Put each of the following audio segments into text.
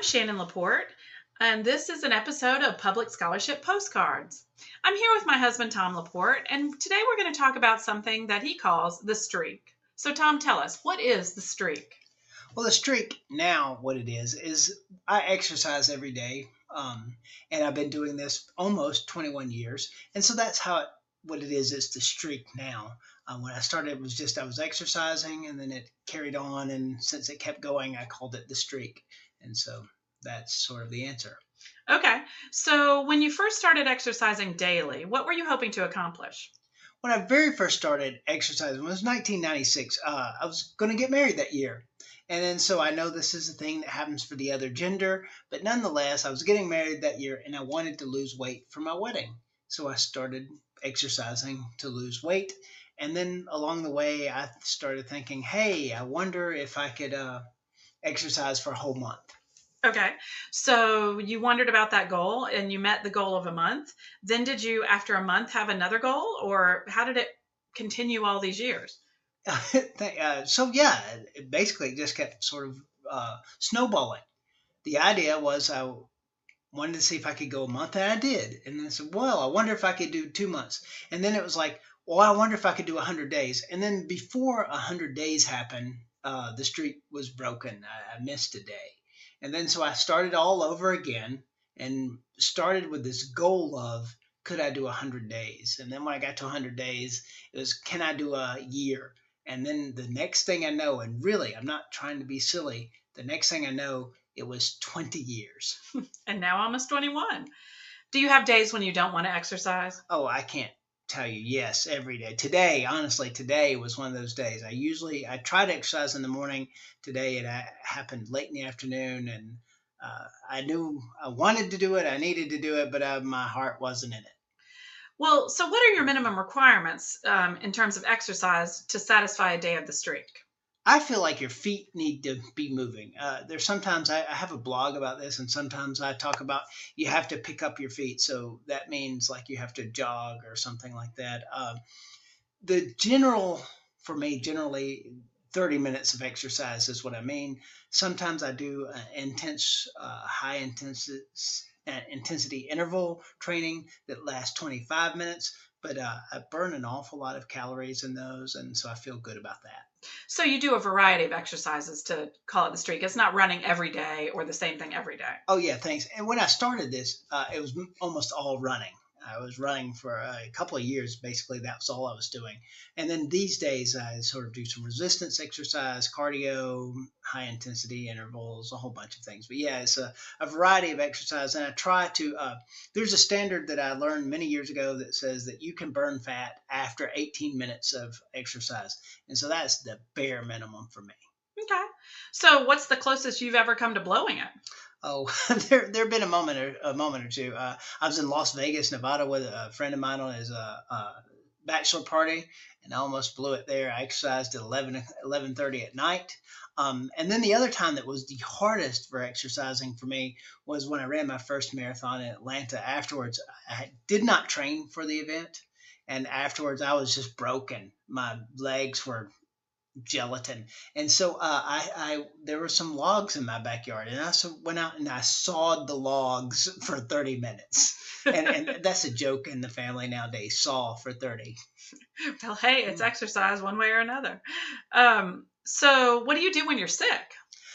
I'm Shannon Laporte, and this is an episode of Public Scholarship Postcards. I'm here with my husband, Tom Laporte, and today we're going to talk about something that he calls the streak. So, Tom, tell us, what is the streak? Well, the streak now, what it is I exercise every day, and I've been doing this almost 21 years, and so that's what it is. It's the streak now. When I started, it was just I was exercising, and then it carried on, and since it kept going, I called it the streak, and so that's sort of the answer. Okay, so when you first started exercising daily, what were you hoping to accomplish? When I very first started exercising, it was 1996. I was going to get married that year. And then, so I know this is a thing that happens for the other gender, but nonetheless, I was getting married that year and I wanted to lose weight for my wedding. So I started exercising to lose weight. And then along the way, I started thinking, hey, I wonder if I could exercise for a whole month. Okay, so you wondered about that goal and you met the goal of a month. Then, did you, after a month, have another goal, or how did it continue all these years? So yeah, it basically just kept sort of snowballing. The idea was I wanted to see if I could go a month, and I did. And then I said, well, I wonder if I could do 2 months. And then it was like, well, I wonder if I could do 100 days. And then before 100 days happened, the streak was broken. I missed a day. And then so I started all over again and started with this goal of, could I do 100 days? And then when I got to 100 days, it was, can I do a year? And then the next thing I know, and really, I'm not trying to be silly, the next thing I know, it was 20 years. And now almost 21. Do you have days when you don't want to exercise? Oh, I can't tell you. Yes, every day. Today, honestly, today was one of those days. I try to exercise in the morning. Today it happened late in the afternoon, and I knew I wanted to do it. I needed to do it, but my heart wasn't in it. Well, so what are your minimum requirements in terms of exercise to satisfy a day of the streak? I feel like your feet need to be moving. There's sometimes I have a blog about this, and sometimes I talk about you have to pick up your feet. So that means like you have to jog or something like that. The general, for me, generally 30 minutes of exercise is what I mean. Sometimes I do high intensity interval training that lasts 25 minutes, but I burn an awful lot of calories in those, and so I feel good about that. So you do a variety of exercises to call it the streak. It's not running every day or the same thing every day. Oh yeah, thanks. And when I started this, it was almost all running. I was running for a couple of years. Basically, that was all I was doing. And then these days, I sort of do some resistance exercise, cardio, high intensity intervals, a whole bunch of things. But yeah, it's a variety of exercise. And I try to, there's a standard that I learned many years ago that says that you can burn fat after 18 minutes of exercise. And so that's the bare minimum for me. Okay. So what's the closest you've ever come to blowing it? Oh, there been a moment or two. I was in Las Vegas, Nevada, with a friend of mine on his bachelor party, and I almost blew it there. I exercised at 11:30 at night. And then the other time that was the hardest for exercising for me was when I ran my first marathon in Atlanta. Afterwards, I did not train for the event, and afterwards I was just broken. My legs were gelatin. And so I there were some logs in my backyard, and I went out and I sawed the logs for 30 minutes. And that's a joke in the family nowadays, saw for 30. Well, hey, it's exercise one way or another. So what do you do when you're sick?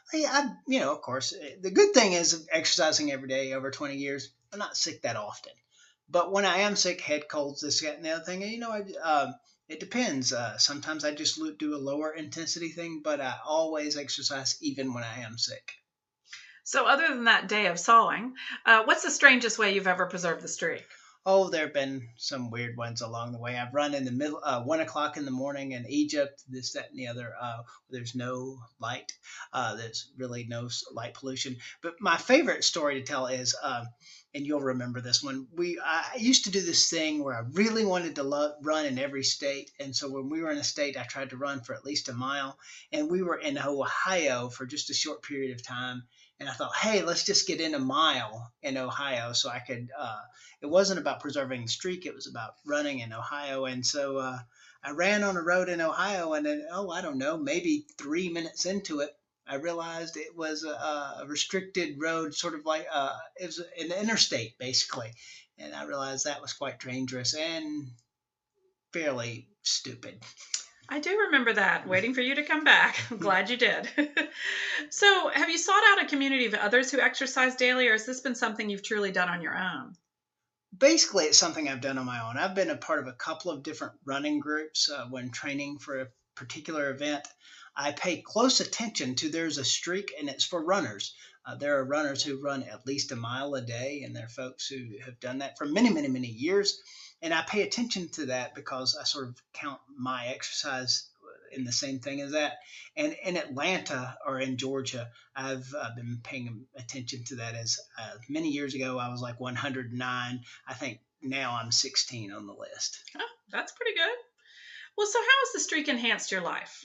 Of course, the good thing is exercising every day over 20 years. I'm not sick that often. But when I am sick, head colds, this, that, and the other thing, it depends. Sometimes I just do a lower intensity thing, but I always exercise even when I am sick. So other than that day of sawing, what's the strangest way you've ever preserved the streak? Oh, there have been some weird ones along the way. I've run in the middle, 1 o'clock in the morning in Egypt, this, that, and the other. There's no light. There's really no light pollution. But my favorite story to tell is, and you'll remember this one. I used to do this thing where I really wanted to run in every state, and so when we were in a state, I tried to run for at least a mile. And we were in Ohio for just a short period of time. And I thought, hey, let's just get in a mile in Ohio so I could. It wasn't about preserving the streak; it was about running in Ohio. And so I ran on a road in Ohio, and then, I don't know, maybe 3 minutes into it, I realized it was a restricted road, sort of like it was an interstate, basically. And I realized that was quite dangerous and fairly stupid. I do remember that, waiting for you to come back. I'm glad you did. So, have you sought out a community of others who exercise daily, or has this been something you've truly done on your own? Basically, it's something I've done on my own. I've been a part of a couple of different running groups when training for a particular event. I pay close attention to there's a streak, and it's for runners. There are runners who run at least a mile a day, and there are folks who have done that for many, many, many years. And I pay attention to that because I sort of count my exercise in the same thing as that. And in Atlanta or in Georgia, I've been paying attention to that as many years ago, I was like 109. I think now I'm 16 on the list. Oh, that's pretty good. Well, so how has the streak enhanced your life?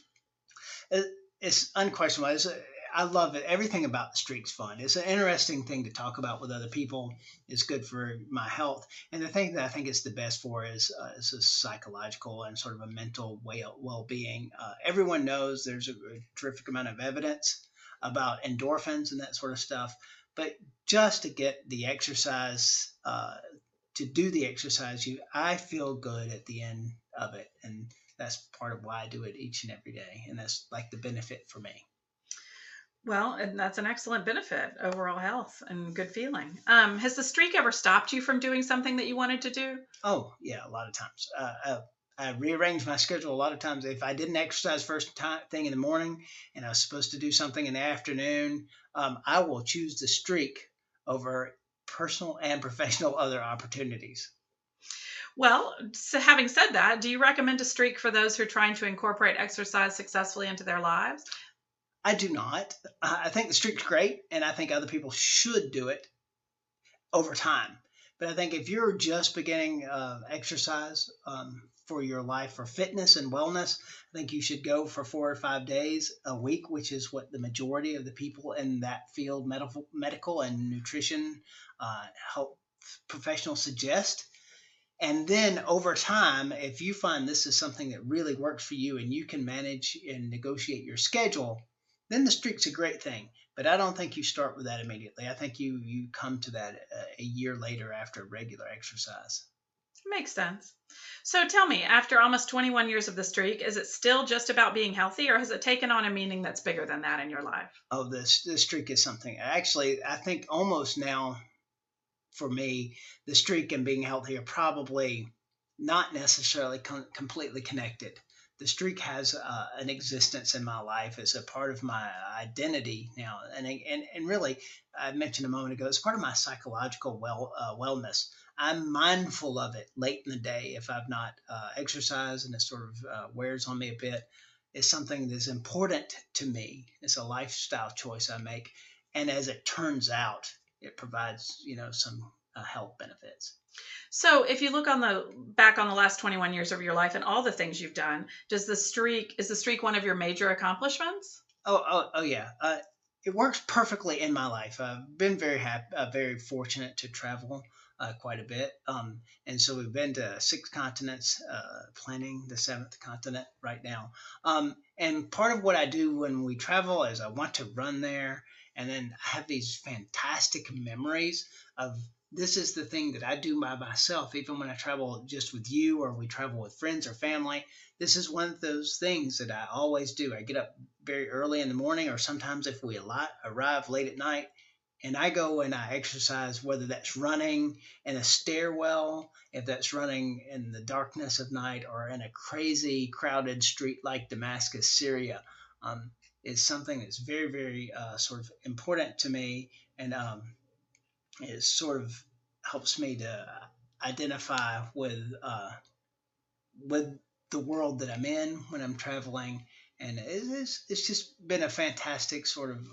It's unquestionable. I love it. Everything about the streak's fun. It's an interesting thing to talk about with other people. It's good for my health. And the thing that I think it's the best for is a psychological and sort of a mental well-being. Everyone knows there's a terrific amount of evidence about endorphins and that sort of stuff. But just to get the exercise, to do the exercise, I feel good at the end of it. And that's part of why I do it each and every day. And that's like the benefit for me. Well, and that's an excellent benefit, overall health and good feeling. Has the streak ever stopped you from doing something that you wanted to do? Oh, yeah, a lot of times. I rearranged my schedule a lot of times. If I didn't exercise thing in the morning and I was supposed to do something in the afternoon, I will choose the streak over personal and professional other opportunities. Well, so having said that, do you recommend a streak for those who are trying to incorporate exercise successfully into their lives? I do not. I think the streak's great, and I think other people should do it over time. But I think if you're just beginning exercise for your life for fitness and wellness, I think you should go for 4 or 5 days a week, which is what the majority of the people in that field, medical and nutrition health professionals suggest. And then over time, if you find this is something that really works for you and you can manage and negotiate your schedule, then the streak's a great thing. But I don't think you start with that immediately. I think you come to that a year later after regular exercise. Makes sense. So tell me, after almost 21 years of the streak, is it still just about being healthy, or has it taken on a meaning that's bigger than that in your life? Oh, the streak is something. Actually, I think almost now for me, the streak and being healthy are probably not necessarily completely connected. The streak has an existence in my life as a part of my identity now, and really, I mentioned a moment ago, it's part of my psychological wellness. I'm mindful of it late in the day if I've not exercised, and it sort of wears on me a bit. It's something that's important to me. It's a lifestyle choice I make, and as it turns out, it provides some health benefits. So if you look on the back on the last 21 years of your life and all the things you've done, is the streak one of your major accomplishments? Oh yeah. It works perfectly in my life. I've been very happy, very fortunate to travel quite a bit. And so we've been to 6 continents, planning the 7th continent right now. And part of what I do when we travel is I want to run there, and then I have these fantastic memories of this is the thing that I do by myself, even when I travel just with you or we travel with friends or family. This is one of those things that I always do. I get up very early in the morning, or sometimes if we arrive late at night, and I go and I exercise, whether that's running in a stairwell, if that's running in the darkness of night, or in a crazy crowded street like Damascus, Syria. Is something that's very, very sort of important to me, and it sort of helps me to identify with the world that I'm in when I'm traveling, and it's just been a fantastic sort of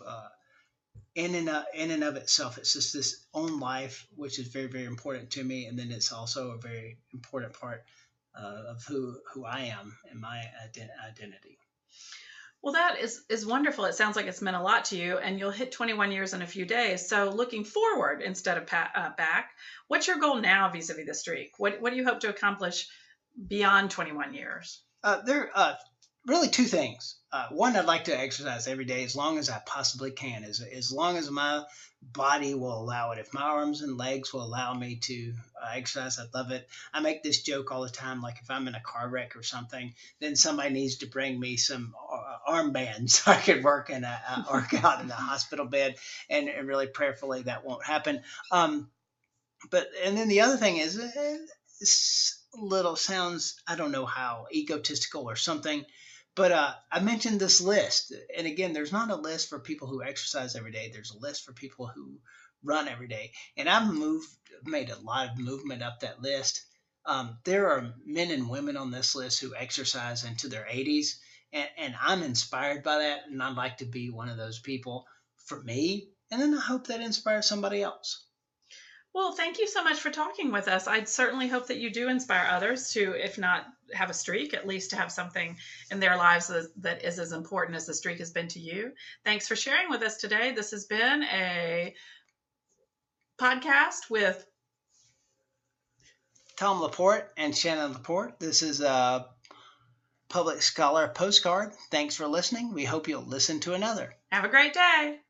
in and of itself. It's just this own life, which is very, very important to me, and then it's also a very important part of who I am and my identity. Well, that is wonderful. It sounds like it's meant a lot to you, and you'll hit 21 years in a few days. So, looking forward instead of back, what's your goal now vis-a-vis the streak? What do you hope to accomplish beyond 21 years? There really two things. One, I'd like to exercise every day as long as I possibly can, as long as my body will allow it. If my arms and legs will allow me to exercise, I'd love it. I make this joke all the time, like if I'm in a car wreck or something, then somebody needs to bring me some armbands so I could work out in the hospital bed, and really prayerfully that won't happen. But and then the other thing is, this little sounds, I don't know how egotistical or something, but I mentioned this list, and again, there's not a list for people who exercise every day. There's a list for people who run every day, and made a lot of movement up that list. There are men and women on this list who exercise into their 80s, and I'm inspired by that, and I'd like to be one of those people for me, and then I hope that inspires somebody else. Well, thank you so much for talking with us. I certainly hope that you do inspire others to, if not have a streak, at least to have something in their lives that is as important as the streak has been to you. Thanks for sharing with us today. This has been a podcast with Tom Laporte and Shannon Laporte. This is a Public Scholar Postcard. Thanks for listening. We hope you'll listen to another. Have a Great Day.